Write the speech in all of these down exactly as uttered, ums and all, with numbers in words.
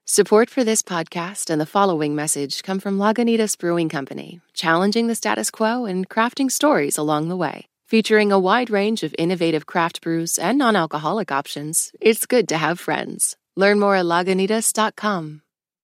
Support for this podcast and the following message come from Lagunitas Brewing Company, challenging the status quo and crafting stories along the way. Featuring a wide range of innovative craft brews and non-alcoholic options, it's good to have friends. Learn more at lagunitas dot com.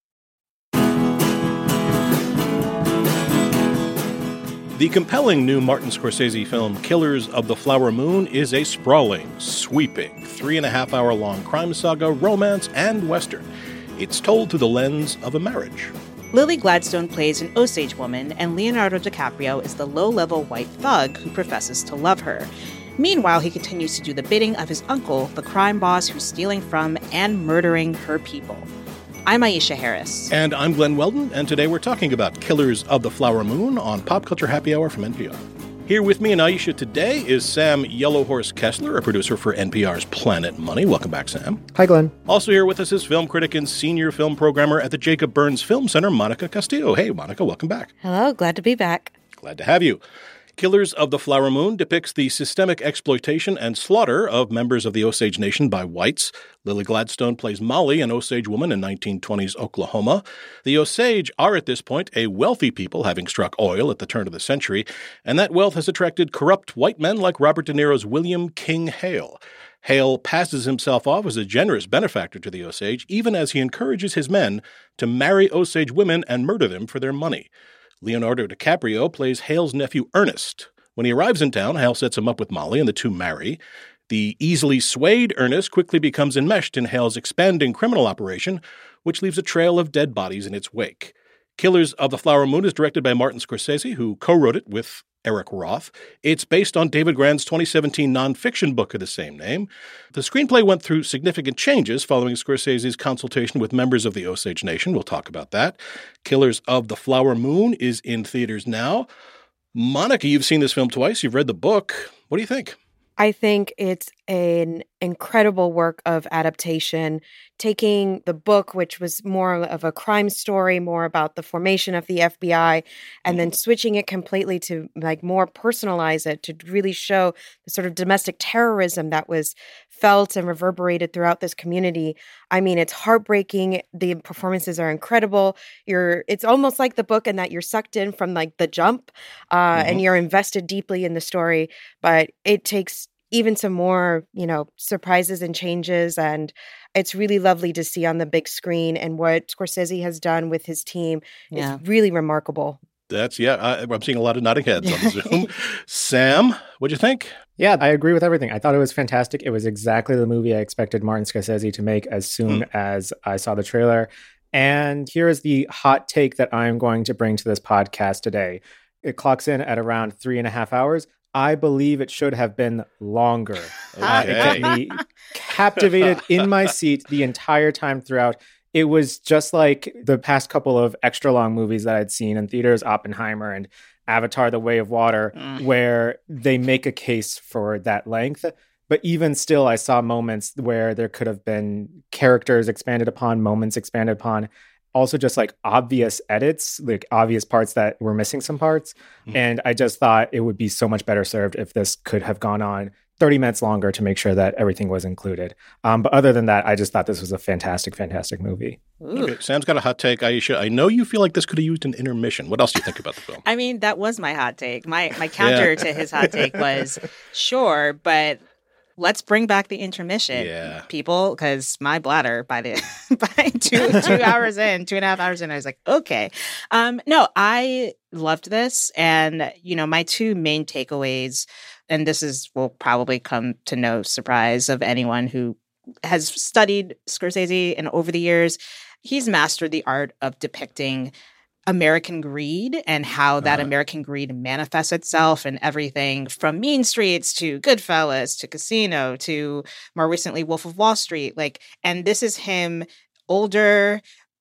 The compelling new Martin Scorsese film Killers of the Flower Moon is a sprawling, sweeping, three-and-a-half-hour-long crime saga, romance, and western. It's told through the lens of a marriage. Lily Gladstone plays an Osage woman, and Leonardo DiCaprio is the low-level white thug who professes to love her. Meanwhile, he continues to do the bidding of his uncle, the crime boss who's stealing from and murdering her people. I'm Aisha Harris. And I'm Glenn Weldon, and today we're talking about Killers of the Flower Moon on Pop Culture Happy Hour from N P R. Here with me and Aisha today is Sam Yellowhorse Kessler, a producer for N P R's Planet Money. Welcome back, Sam. Hi, Glenn. Also here with us is film critic and senior film programmer at the Jacob Burns Film Center, Monica Castillo. Hey, Monica, welcome back. Hello, glad to be back. Glad to have you. Killers of the Flower Moon depicts the systemic exploitation and slaughter of members of the Osage Nation by whites. Lily Gladstone plays Molly, an Osage woman in nineteen twenties Oklahoma. The Osage are at this point a wealthy people, having struck oil at the turn of the century, and that wealth has attracted corrupt white men like Robert De Niro's William King Hale. Hale passes himself off as a generous benefactor to the Osage, even as he encourages his men to marry Osage women and murder them for their money. Leonardo DiCaprio plays Hale's nephew Ernest. When he arrives in town, Hale sets him up with Molly, and the two marry. The easily swayed Ernest quickly becomes enmeshed in Hale's expanding criminal operation, which leaves a trail of dead bodies in its wake. Killers of the Flower Moon is directed by Martin Scorsese, who co-wrote it with Eric Roth. It's based on David Grant's twenty seventeen nonfiction book of the same name. The screenplay went through significant changes following Scorsese's consultation with members of the Osage Nation. We'll talk about that. Killers of the Flower Moon is in theaters now. Monica, you've seen this film twice. You've read the book. What do you think? I think it's an incredible work of adaptation, taking the book, which was more of a crime story, more about the formation of the F B I, and then switching it completely to like more personalize it to really show the sort of domestic terrorism that was felt and reverberated throughout this community. I mean, it's heartbreaking. The performances are incredible. You're, it's almost like the book in that you're sucked in from like the jump, uh, mm-hmm. and you're invested deeply in the story. But it takes even some more, you know, surprises and changes. And it's really lovely to see on the big screen. And what Scorsese has done with his team yeah. is really remarkable. That's, yeah, I, I'm seeing a lot of nodding heads on Zoom. Sam, what'd you think? Yeah, I agree with everything. I thought it was fantastic. It was exactly the movie I expected Martin Scorsese to make as soon mm. as I saw the trailer. And here is the hot take that I'm going to bring to this podcast today. It clocks in at around three and a half hours. I believe it should have been longer. Okay. Uh, it kept me captivated in my seat the entire time throughout. It was just like the past couple of extra long movies that I'd seen in theaters, Oppenheimer and Avatar: The Way of Water, mm. where they make a case for that length. But even still, I saw moments where there could have been characters expanded upon, moments expanded upon. Also just like obvious edits, like obvious parts that were missing some parts. Mm. And I just thought it would be so much better served if this could have gone on thirty minutes longer to make sure that everything was included. Um, but other than that, I just thought this was a fantastic, fantastic movie. Okay, Sam's got a hot take. Aisha, I know you feel like this could have used an intermission. What else do you think about the film? I mean, that was my hot take. My, my counter yeah. to his hot take was, sure, but let's bring back the intermission, yeah. people, because my bladder by the by two two hours in, two and a half hours in, I was like, okay. Um, no, I loved this, and you know, my two main takeaways, and this is will probably come to no surprise of anyone who has studied Scorsese and over the years, he's mastered the art of depicting American greed and how that uh-huh. American greed manifests itself in everything from Mean Streets to Goodfellas to Casino to more recently Wolf of Wall Street. Like, and this is him older,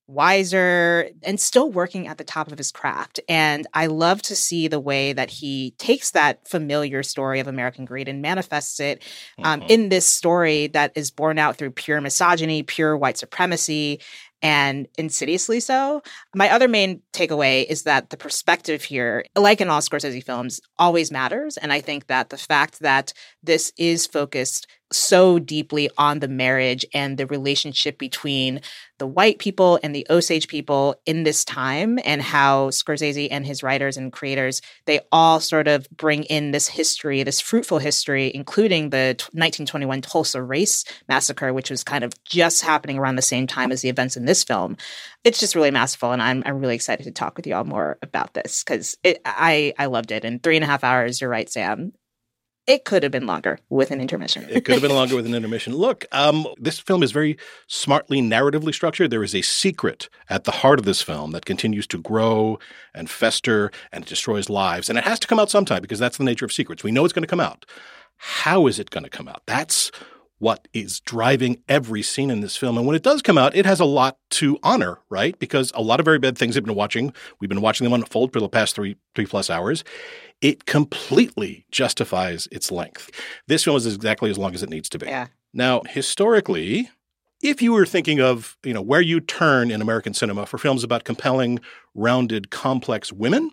wiser, and still working at the top of his craft. And I love to see the way that he takes that familiar story of American greed and manifests it um, uh-huh. in this story that is born out through pure misogyny, pure white supremacy, and insidiously so. My other main takeaway is that the perspective here, like in all Scorsese films, always matters. And I think that the fact that this is focused so deeply on the marriage and the relationship between the white people and the Osage people in this time, and how Scorsese and his writers and creators, they all sort of bring in this history, this fruitful history, including the nineteen twenty-one Tulsa Race Massacre, which was kind of just happening around the same time as the events in this film. It's just really masterful, and I'm I'm really excited to talk with you all more about this because I, I loved it. In three and a half hours, you're right, Sam. It could have been longer with an intermission. It could have been longer with an intermission. Look, um, this film is very smartly narratively structured. There is a secret at the heart of this film that continues to grow and fester and destroys lives. And it has to come out sometime because that's the nature of secrets. We know it's going to come out. How is it going to come out? That's what is driving every scene in this film. And when it does come out, it has a lot to honor, right? Because a lot of very bad things have been watching. We've been watching them unfold for the past three, three plus hours. It completely justifies its length. This film is exactly as long as it needs to be. Yeah. Now, historically, if you were thinking of, you know, where you turn in American cinema for films about compelling, rounded, complex women,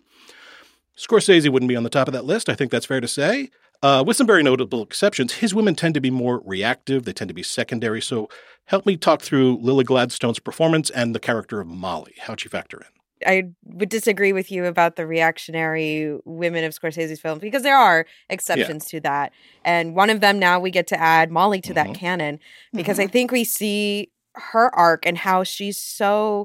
Scorsese wouldn't be on the top of that list. I think that's fair to say. Uh, with some very notable exceptions, his women tend to be more reactive. They tend to be secondary. So help me talk through Lily Gladstone's performance and the character of Molly. How'd she factor in? I would disagree with you about the reactionary women of Scorsese's films because there are exceptions yeah. to that. And one of them now we get to add Molly to mm-hmm. that canon because mm-hmm. I think we see her arc and how she's so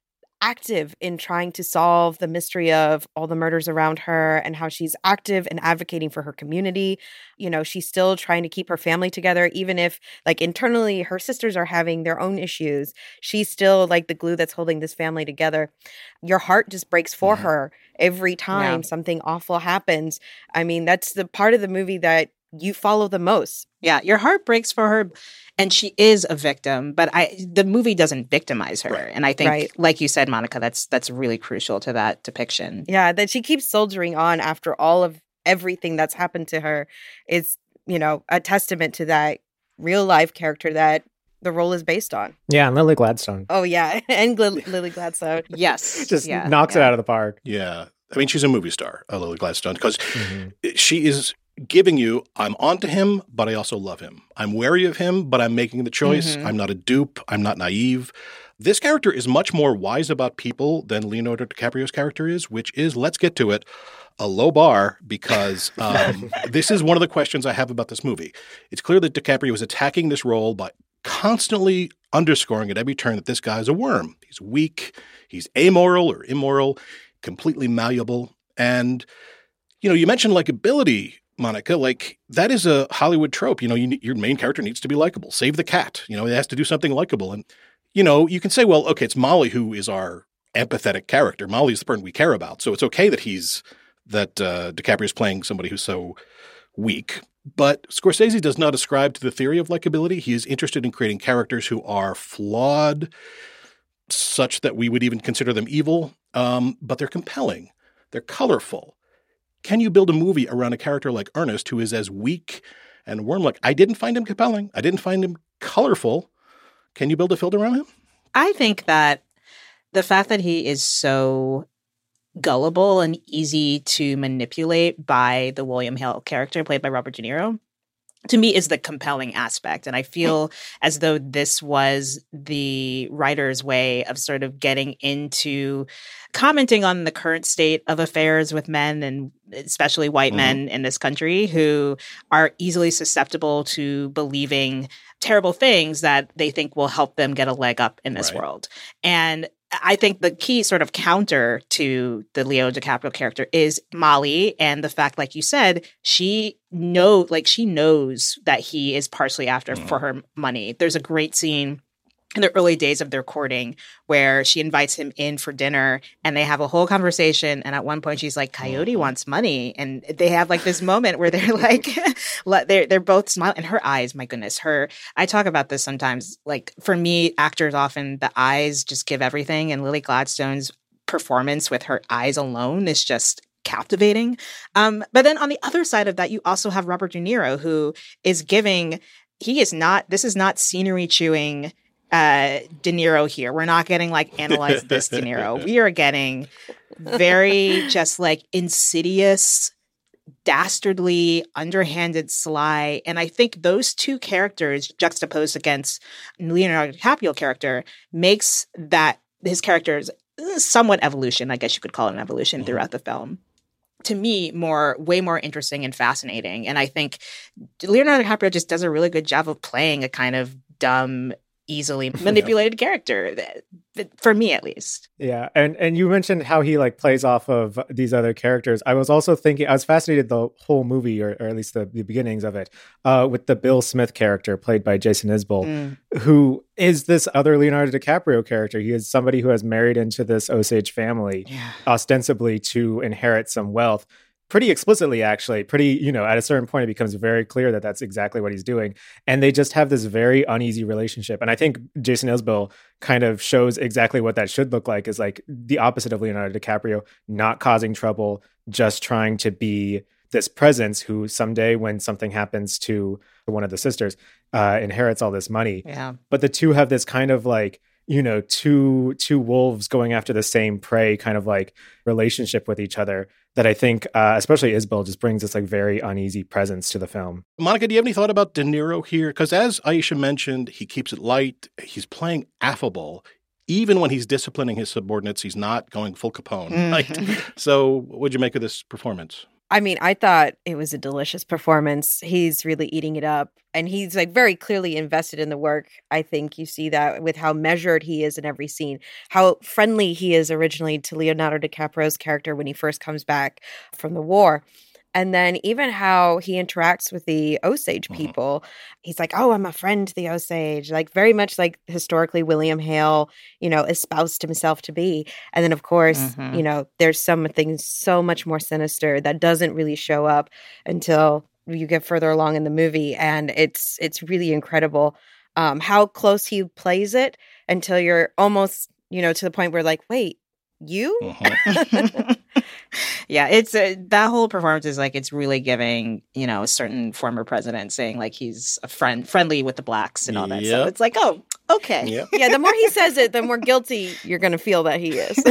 active in trying to solve the mystery of all the murders around her and how she's active and advocating for her community. You know, she's still trying to keep her family together, even if like internally her sisters are having their own issues. She's still like the glue that's holding this family together. Your heart just breaks for mm-hmm. her every time yeah. something awful happens. I mean, that's the part of the movie that you follow the most. Yeah, your heart breaks for her, and she is a victim, but I the movie doesn't victimize her. Right. And I think, right. like you said, Monica, that's that's really crucial to that depiction. Yeah, that she keeps soldiering on after all of everything that's happened to her is, you know, a testament to that real life character that the role is based on. Yeah, and Lily Gladstone. Oh, yeah, and Gl- Lily Gladstone. Yes. Just yeah, knocks yeah. it out of the park. Yeah. I mean, she's a movie star, uh, Lily Gladstone, because mm-hmm. she is giving you, I'm onto him, but I also love him. I'm wary of him, but I'm making the choice. Mm-hmm. I'm not a dupe. I'm not naive. This character is much more wise about people than Leonardo DiCaprio's character is, which is, let's get to it, a low bar because um, this is one of the questions I have about this movie. It's clear that DiCaprio is attacking this role by constantly underscoring at every turn that this guy is a worm. He's weak. He's amoral or immoral, completely malleable. And, you know, you mentioned likability, Monica, like that is a Hollywood trope. You know, you, your main character needs to be likable. Save the cat. You know, it has to do something likable. And, you know, you can say, well, okay, it's Molly who is our empathetic character. Molly's the person we care about. So it's okay that he's, that uh, DiCaprio's playing somebody who's so weak. But Scorsese does not ascribe to the theory of likability. He is interested in creating characters who are flawed, such that we would even consider them evil, um, but they're compelling. They're colorful. Can you build a movie around a character like Ernest who is as weak and worm-like? I didn't find him compelling. I didn't find him colorful. Can you build a film around him? I think that the fact that he is so gullible and easy to manipulate by the William Hale character played by Robert De Niro, to me, is the compelling aspect. And I feel as though this was the writer's way of sort of getting into commenting on the current state of affairs with men, and especially white mm-hmm. men in this country, who are easily susceptible to believing terrible things that they think will help them get a leg up in this right. world. And I think the key sort of counter to the Leo DiCaprio character is Molly, and the fact, like you said, she know like she knows that he is partially after mm. for her money. There's a great scene in the early days of their courting where she invites him in for dinner and they have a whole conversation. And at one point she's like, Coyote wants money. And they have like this moment where they're like, they're, they're both smiling, and her eyes, my goodness, her, I talk about this sometimes. Like for me, actors often, the eyes just give everything. And Lily Gladstone's performance with her eyes alone is just captivating. Um, but then on the other side of that, you also have Robert De Niro, who is giving, he is not, this is not scenery chewing uh, De Niro here. We're not getting like analyze this De Niro. We are getting very just like insidious, dastardly, underhanded, sly. And I think those two characters juxtaposed against Leonardo DiCaprio character makes that his character's somewhat evolution, I guess you could call it an evolution mm-hmm. throughout the film, to me, more, way more interesting and fascinating. And I think Leonardo DiCaprio just does a really good job of playing a kind of dumb, easily manipulated yeah. character, that, that, for me at least. Yeah, and and you mentioned how he like plays off of these other characters. I was also thinking, I was fascinated the whole movie, or, or at least the, the beginnings of it, uh, with the Bill Smith character played by Jason Isbell, mm. who is this other Leonardo DiCaprio character. He is somebody who has married into this Osage family, yeah. ostensibly to inherit some wealth. Pretty explicitly, actually, pretty, you know, at a certain point, it becomes very clear that that's exactly what he's doing. And they just have this very uneasy relationship. And I think Jason Isbell kind of shows exactly what that should look like, is like the opposite of Leonardo DiCaprio, not causing trouble, just trying to be this presence who someday, when something happens to one of the sisters, uh, inherits all this money. Yeah. But the two have this kind of like, you know, two two wolves going after the same prey kind of like relationship with each other that I think, uh, especially Isbell, just brings this like very uneasy presence to the film. Monica, do you have any thought about De Niro here? Because as Aisha mentioned, he keeps it light. He's playing affable. Even when he's disciplining his subordinates, he's not going full Capone. Mm. Right? So what'd you make of this performance? I mean, I thought it was a delicious performance. He's really eating it up. And he's like very clearly invested in the work. I think you see that with how measured he is in every scene, how friendly he is originally to Leonardo DiCaprio's character when he first comes back from the war. And then even how he interacts with the Osage people. Mm-hmm. He's like, oh, I'm a friend to the Osage. Like very much like historically William Hale, you know, espoused himself to be. And then, of course, mm-hmm. you know, there's something so much more sinister that doesn't really show up until you get further along in the movie. And it's it's really incredible um, how close he plays it until you're almost, you know, to the point where like, wait, you? Uh-huh. Yeah, it's uh, that whole performance is like, it's really giving, you know, a certain former president saying like he's a friend, friendly with the blacks and all that yep. stuff. It's like, oh, okay. Yep. Yeah, the more he says it, the more guilty you're going to feel that he is.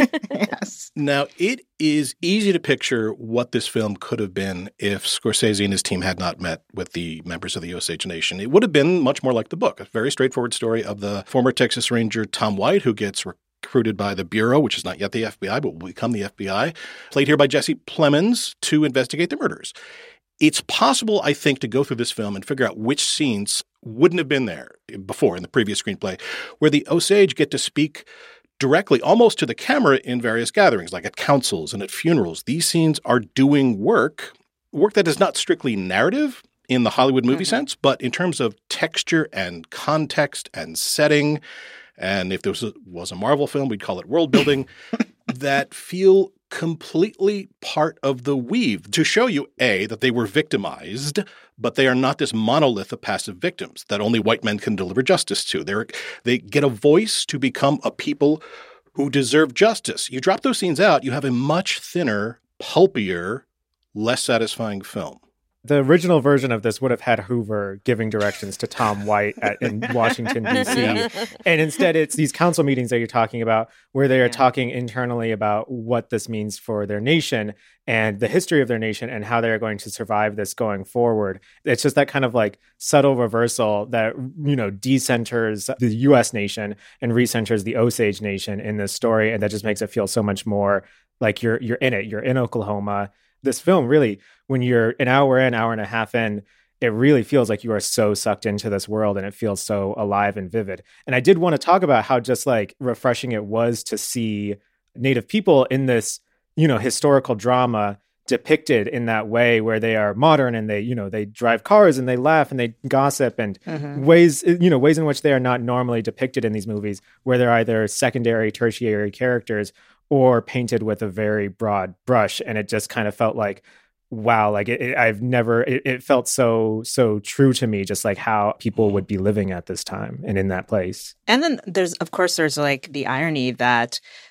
Yes. Now, it is easy to picture what this film could have been if Scorsese and his team had not met with the members of the Osage Nation. It would have been much more like the book, a very straightforward story of the former Texas Ranger Tom White, who gets recruited by the Bureau, which is not yet the F B I, but will become the F B I, played here by Jesse Plemons, to investigate the murders. It's possible, I think, to go through this film and figure out which scenes wouldn't have been there before in the previous screenplay, where the Osage get to speak directly, almost to the camera in various gatherings, like at councils and at funerals. These scenes are doing work, work that is not strictly narrative in the Hollywood movie mm-hmm. sense, but in terms of texture and context and setting. And if this was a Marvel film, we'd call it world building, that feel completely part of the weave to show you, A, that they were victimized, but they are not this monolith of passive victims that only white men can deliver justice to. They're, they get a voice to become a people who deserve justice. You drop those scenes out, you have a much thinner, pulpier, less satisfying film. The original version of this would have had Hoover giving directions to Tom White at, in Washington, D C And instead, it's these council meetings that you're talking about where they are yeah. talking internally about what this means for their nation and the history of their nation and how they're going to survive this going forward. It's just that kind of like subtle reversal that, you know, decenters the U S nation and recenters the Osage nation in this story. And that just makes it feel so much more like you're you're in it. You're in Oklahoma. This film really, when you're an hour in, hour and a half in, it really feels like you are so sucked into this world and it feels so alive and vivid. And I did want to talk about how just like refreshing it was to see Native people in this, you know, historical drama depicted in that way where they are modern and they, you know, they drive cars and they laugh and they gossip and mm-hmm. ways, you know, ways in which they are not normally depicted in these movies where they're either secondary, tertiary characters or painted with a very broad brush. And it just kind of felt like, wow, like it, it, I've never, it, it felt so, so true to me, just like how people would be living at this time and in that place. And then there's, of course, there's like the irony that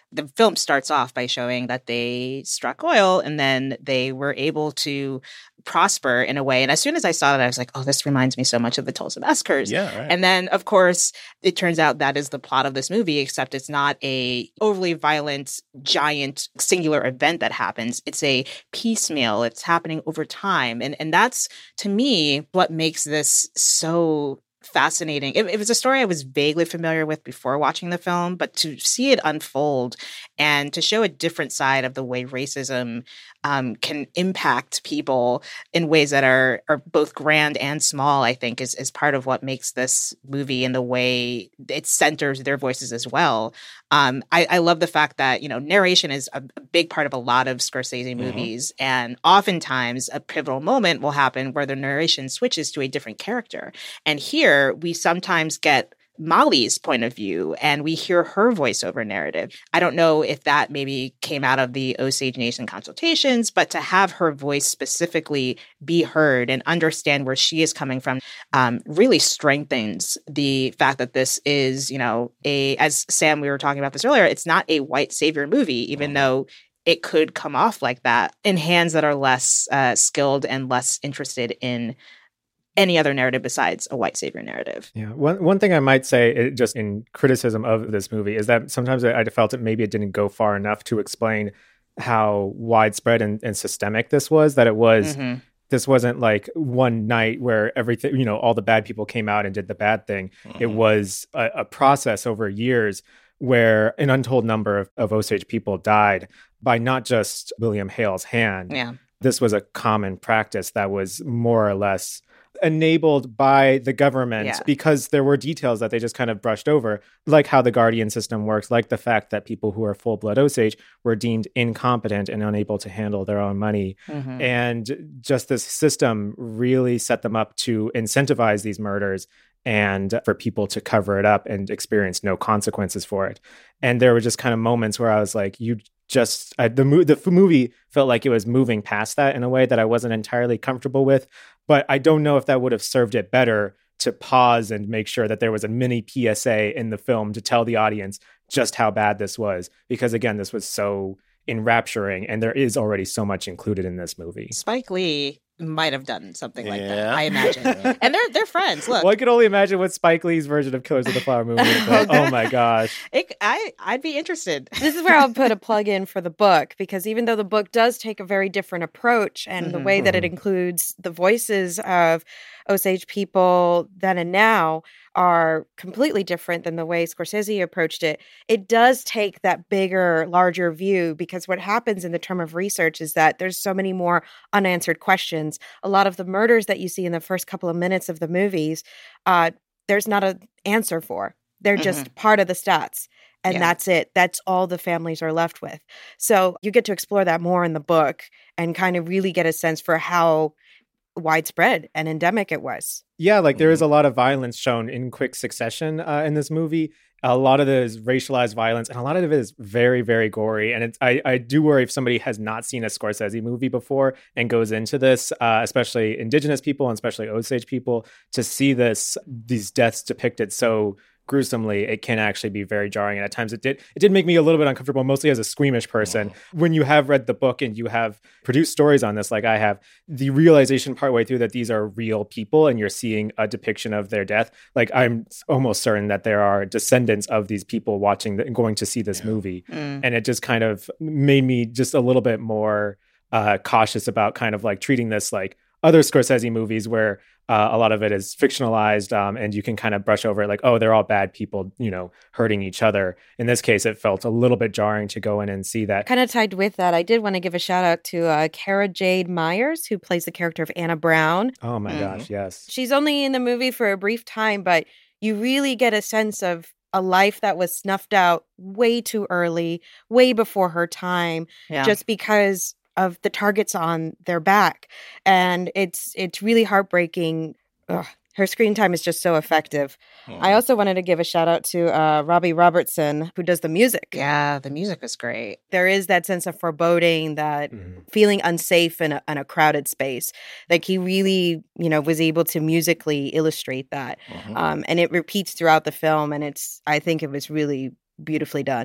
the film starts off by showing that they struck oil and then they were able to prosper in a way. And as soon as I saw that, I was like, oh, this reminds me so much of the Tulsa Massacres. Yeah, right. And then, of course, it turns out that is the plot of this movie, except it's not a overly violent, giant, singular event that happens. It's a piecemeal. It's happening over time. And, and that's, to me, what makes this so fascinating. It, it was a story I was vaguely familiar with before watching the film, but to see it unfold and to show a different side of the way racism um, can impact people in ways that are are both grand and small, I think, is, is part of what makes this movie and the way it centers their voices as well. Um, I, I love the fact that, you know, narration is a, a big part of a lot of Scorsese movies. Mm-hmm. And oftentimes a pivotal moment will happen where the narration switches to a different character. And here we sometimes get Molly's point of view and we hear her voiceover narrative. I don't know if that maybe came out of the Osage Nation consultations, but to have her voice specifically be heard and understand where she is coming from um, really strengthens the fact that this is, you know, a, as Sam, we were talking about this earlier, it's not a white savior movie, even though it could come off like that in hands that are less uh, skilled and less interested in any other narrative besides a white savior narrative. Yeah. One one thing I might say, it, just in criticism of this movie, is that sometimes I, I felt that maybe it didn't go far enough to explain how widespread and, and systemic this was, that it was, mm-hmm. this wasn't like one night where everything, you know, all the bad people came out and did the bad thing. Mm-hmm. It was a, a process over years where an untold number of, of Osage people died by not just William Hale's hand. Yeah. This was a common practice that was more or less enabled by the government yeah. because there were details that they just kind of brushed over, like how the guardian system works, like the fact that people who are full-blood Osage were deemed incompetent and unable to handle their own money. Mm-hmm. And just this system really set them up to incentivize these murders and for people to cover it up and experience no consequences for it. And there were just kind of moments where I was like, you just, I, the, mo- the movie felt like it was moving past that in a way that I wasn't entirely comfortable with. But I don't know if that would have served it better to pause and make sure that there was a mini P S A in the film to tell the audience just how bad this was. Because again, this was so enrapturing and there is already so much included in this movie. Spike Lee might have done something like yeah. that, I imagine. And they're they're friends. Look, well, I can only imagine what Spike Lee's version of Killers of the Flower Moon is. But, oh my gosh, it, I I'd be interested. This is where I'll put a plug in for the book, because even though the book does take a very different approach, and mm-hmm. the way that it includes the voices of Osage people then and now are completely different than the way Scorsese approached it, it does take that bigger, larger view, because what happens in the term of research is that there's so many more unanswered questions. A lot of the murders that you see in the first couple of minutes of the movies, uh, there's not an answer for. They're mm-hmm. just part of the stats. And yeah. that's it. That's all the families are left with. So you get to explore that more in the book and kind of really get a sense for how widespread and endemic it was. Yeah, like there is a lot of violence shown in quick succession uh, in this movie. A lot of it is racialized violence, and a lot of it is very, very gory. And it's, I, I do worry if somebody has not seen a Scorsese movie before and goes into this, uh, especially Indigenous people and especially Osage people, to see this, these deaths depicted so gruesomely, it can actually be very jarring. And at times it did it did make me a little bit uncomfortable, mostly as a squeamish person. Oh. When you have read the book and you have produced stories on this, like I have, the realization partway through that these are real people and you're seeing a depiction of their death, like I'm almost certain that there are descendants of these people watching the, and going to see this yeah. movie. Mm. And it just kind of made me just a little bit more uh, cautious about kind of like treating this like other Scorsese movies where uh, a lot of it is fictionalized um, and you can kind of brush over it like, oh, they're all bad people, you know, hurting each other. In this case, it felt a little bit jarring to go in and see that. Kind of tied with that, I did want to give a shout out to uh, Cara Jade Myers, who plays the character of Anna Brown. Oh my mm-hmm. gosh, yes. She's only in the movie for a brief time, but you really get a sense of a life that was snuffed out way too early, way before her time, yeah. just because of the targets on their back. And it's it's really heartbreaking. Ugh, her screen time is just so effective. Oh. I also wanted to give a shout out to uh, Robbie Robertson, who does the music. Yeah, the music is great. There is that sense of foreboding, that mm-hmm. feeling unsafe in a, in a crowded space. Like he really, you know, was able to musically illustrate that. Mm-hmm. Um, and it repeats throughout the film. And it's, I think it was really beautifully done.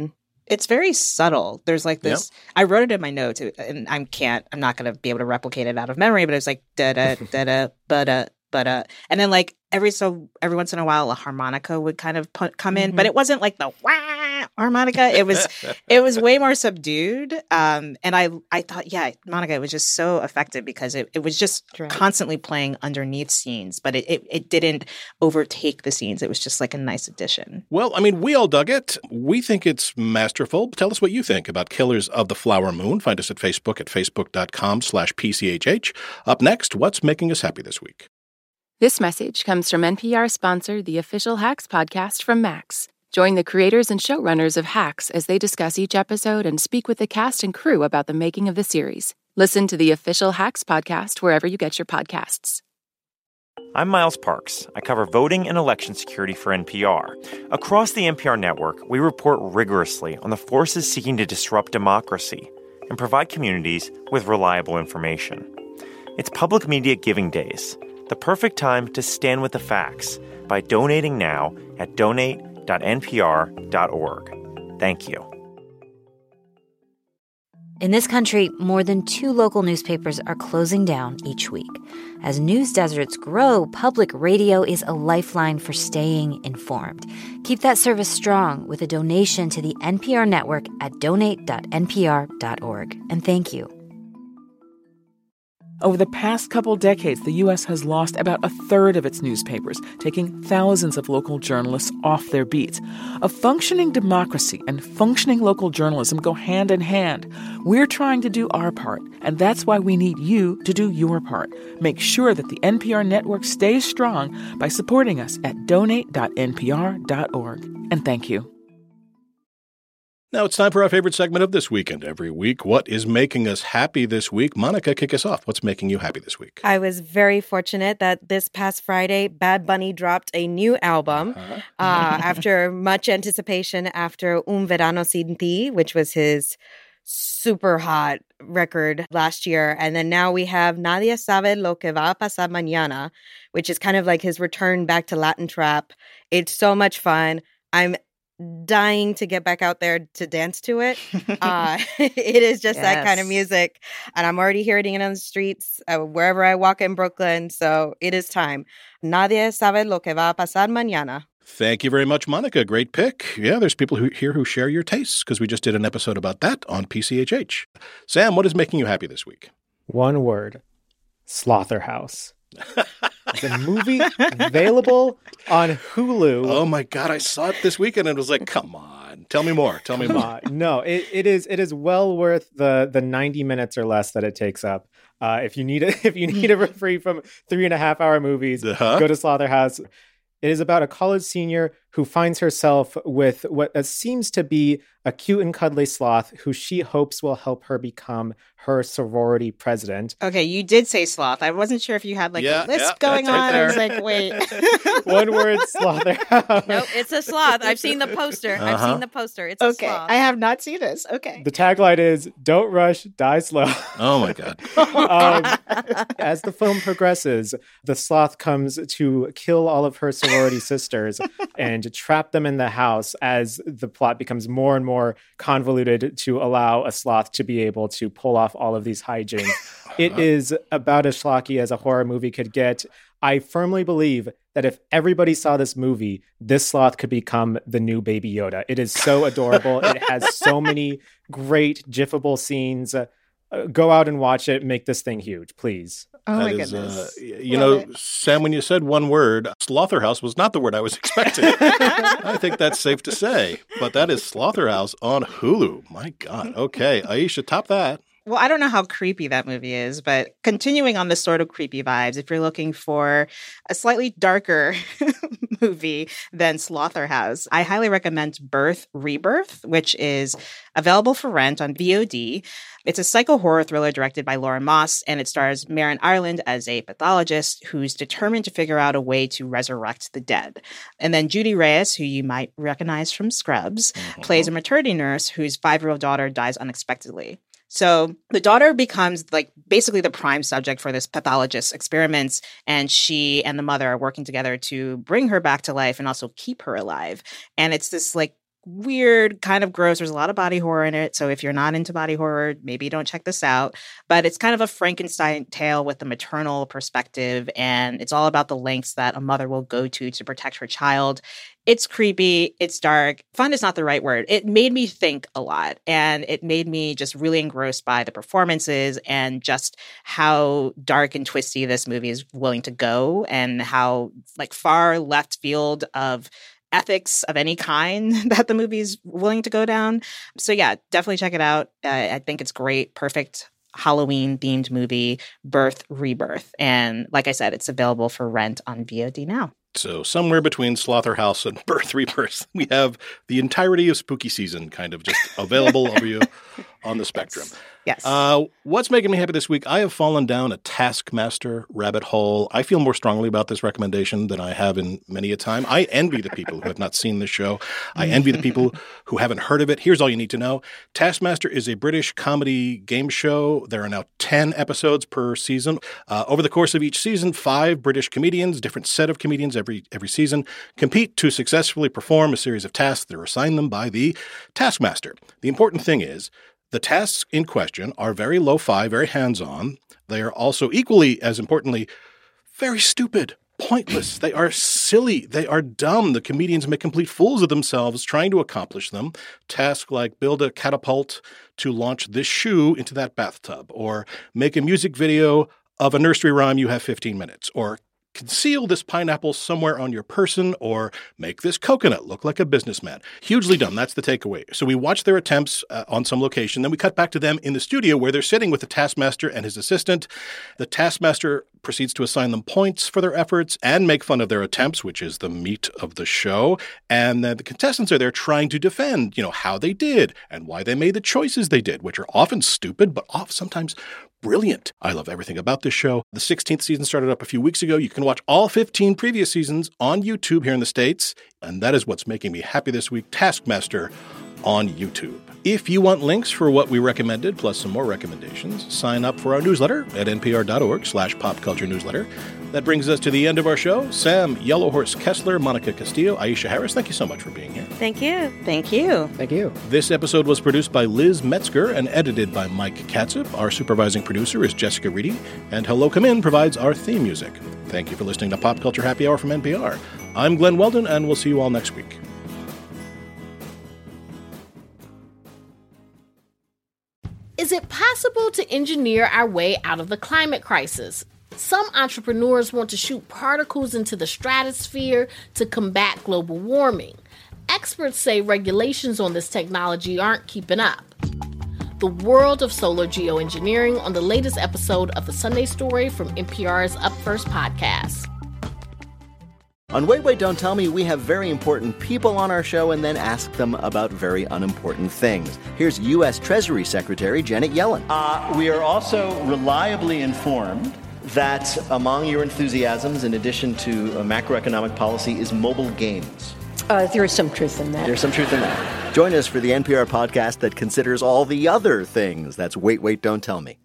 It's very subtle. There's like this. Yep. I wrote it in my notes, and I can't. I'm not going to be able to replicate it out of memory. But it's like da da da da ba da ba da, and then like every so every once in a while, a harmonica would kind of put, come in, mm-hmm. but it wasn't like the wah harmonica. It was it was way more subdued. Um, and I I thought, yeah, Monica was just so effective because it, it was just right. constantly playing underneath scenes, but it, it it didn't overtake the scenes. It was just like a nice addition. Well, I mean, we all dug it. We think it's masterful. Tell us what you think about Killers of the Flower Moon. Find us at Facebook at facebook.com slash PCHH. Up next, what's making us happy this week? This message comes from N P R sponsor, the official Hacks podcast from Max. Join the creators and showrunners of Hacks as they discuss each episode and speak with the cast and crew about the making of the series. Listen to the official Hacks podcast wherever you get your podcasts. I'm Miles Parks. I cover voting and election security for N P R. Across the N P R network, we report rigorously on the forces seeking to disrupt democracy and provide communities with reliable information. It's Public Media Giving Days, the perfect time to stand with the facts by donating now at donate dot n p r dot org. Thank you. In this country, more than two local newspapers are closing down each week. As news deserts grow, public radio is a lifeline for staying informed. Keep that service strong with a donation to the N P R network at donate dot n p r dot org. And thank you. Over the past couple decades, the U S has lost about a third of its newspapers, taking thousands of local journalists off their beats. A functioning democracy and functioning local journalism go hand in hand. We're trying to do our part, and that's why we need you to do your part. Make sure that the N P R network stays strong by supporting us at donate dot n p r dot org. And thank you. Now it's time for our favorite segment of this weekend. Every week, what is making us happy this week? Monica, kick us off. What's making you happy this week? I was very fortunate that this past Friday, Bad Bunny dropped a new album uh-huh. uh, after much anticipation after Un Verano Sin Ti, which was his super hot record last year. And then now we have Nadie Sabe Lo Que Va a Pasar Mañana, which is kind of like his return back to Latin trap. It's so much fun. I'm dying to get back out there to dance to it. Uh, it is just yes. that kind of music. And I'm already hearing it on the streets, uh, wherever I walk in Brooklyn. So it is time. Nadie sabe lo que va a pasar mañana. Thank you very much, Monica. Great pick. Yeah, there's people who, here who share your tastes because we just did an episode about that on P C H H. Sam, what is making you happy this week? One word. Slaughterhouse. It's a movie available on Hulu. Oh my God, I saw it this weekend and it was like, come on, tell me more, tell me more. No, it, it is it is well worth the the ninety minutes or less that it takes up. Uh, if you need a, if you need a free from three and a half hour movies, uh-huh. go to Slaughterhouse. It is about a college senior who finds herself with what seems to be a cute and cuddly sloth who she hopes will help her become her sorority president. Okay, you did say sloth. I wasn't sure if you had like yeah, a list yeah, going on. Right I was like, wait. One word, Slaughterhouse. Nope, it's a sloth. I've seen the poster. Uh-huh. I've seen the poster. It's okay. a sloth. I have not seen this. Okay. The tagline is, don't rush, die slow. Oh my God. um, as the film progresses, the sloth comes to kill all of her sorority sisters and trap them in the house as the plot becomes more and more convoluted to allow a sloth to be able to pull off all of these hijinks. It is about as schlocky as a horror movie could get. I firmly believe that if everybody saw this movie, this sloth could become the new Baby Yoda. It is so adorable. It has so many great GIFable scenes. Uh, go out and watch it. Make this thing huge, please. Oh, that my is, goodness. Uh, you Love know, it. Sam, when you said one word, Slaughterhouse was not the word I was expecting. I think that's safe to say. But that is Slaughterhouse on Hulu. My God. Okay. Aisha, top that. Well, I don't know how creepy that movie is, but continuing on the sort of creepy vibes, if you're looking for a slightly darker movie than Slaughterhouse, I highly recommend Birth, Rebirth, which is available for rent on V O D. It's a psycho horror thriller directed by Laura Moss, and it stars Marin Ireland as a pathologist who's determined to figure out a way to resurrect the dead. And then Judy Reyes, who you might recognize from Scrubs, mm-hmm. plays a maternity nurse whose five-year-old daughter dies unexpectedly. So the daughter becomes like basically the prime subject for this pathologist's experiments, and she and the mother are working together to bring her back to life and also keep her alive. And it's this like weird, kind of gross. There's a lot of body horror in it. So if you're not into body horror, maybe don't check this out. But it's kind of a Frankenstein tale with a maternal perspective. And it's all about the lengths that a mother will go to to protect her child. It's creepy. It's dark. Fun is not the right word. It made me think a lot. And it made me just really engrossed by the performances and just how dark and twisty this movie is willing to go, and how like far left field of ethics of any kind that the movie's willing to go down. So yeah, definitely check it out. Uh, I think it's great. Perfect Halloween themed movie, Birth, Rebirth. And like I said, it's available for rent on V O D now. So somewhere between Slaughterhouse and Birth, Rebirth, we have the entirety of spooky season kind of just available over you on the spectrum. Yes. Yes. Uh, what's making me happy this week? I have fallen down a Taskmaster rabbit hole. I feel more strongly about this recommendation than I have in many a time. I envy the people who have not seen this show. I envy the people who haven't heard of it. Here's all you need to know. Taskmaster is a British comedy game show. There are now ten episodes per season. Uh, over the course of each season, five British comedians, different set of comedians every every season, compete to successfully perform a series of tasks that are assigned them by the Taskmaster. The important thing is, the tasks in question are very lo-fi, very hands-on. They are also equally as importantly, very stupid, pointless. They are silly. They are dumb. The comedians make complete fools of themselves trying to accomplish them. Tasks like build a catapult to launch this shoe into that bathtub, or make a music video of a nursery rhyme you have fifteen minutes, or conceal this pineapple somewhere on your person, or make this coconut look like a businessman. Hugely dumb. That's the takeaway. So we watch their attempts uh, on some location. Then we cut back to them in the studio where they're sitting with the Taskmaster and his assistant. The Taskmaster proceeds to assign them points for their efforts and make fun of their attempts, which is the meat of the show. And then the contestants are there trying to defend, you know, how they did and why they made the choices they did, which are often stupid, but often sometimes brilliant. I love everything about this show. The sixteenth season started up a few weeks ago. You can watch all fifteen previous seasons on YouTube here in the States. And that is what's making me happy this week. Taskmaster on YouTube. If you want links for what we recommended, plus some more recommendations, sign up for our newsletter at npr.org slash popculture newsletter. That brings us to the end of our show. Sam Yellowhorse Kessler, Monica Castillo, Aisha Harris, thank you so much for being here. Thank you. Thank you. Thank you. This episode was produced by Liz Metzger and edited by Mike Katzip. Our supervising producer is Jessica Reedy, and Hello Come In provides our theme music. Thank you for listening to Pop Culture Happy Hour from N P R. I'm Glenn Weldon, and we'll see you all next week. Is it possible to engineer our way out of the climate crisis? Some entrepreneurs want to shoot particles into the stratosphere to combat global warming. Experts say regulations on this technology aren't keeping up. The world of solar geoengineering on the latest episode of The Sunday Story from N P R's Up First podcast. On Wait, Wait, Don't Tell Me, we have very important people on our show and then ask them about very unimportant things. Here's U S Treasury Secretary Janet Yellen. Uh, we are also reliably informed that among your enthusiasms, in addition to uh, macroeconomic policy, is mobile games. Uh, there is some truth in that. There's some truth in that. Join us for the N P R podcast that considers all the other things. That's Wait, Wait, Don't Tell Me.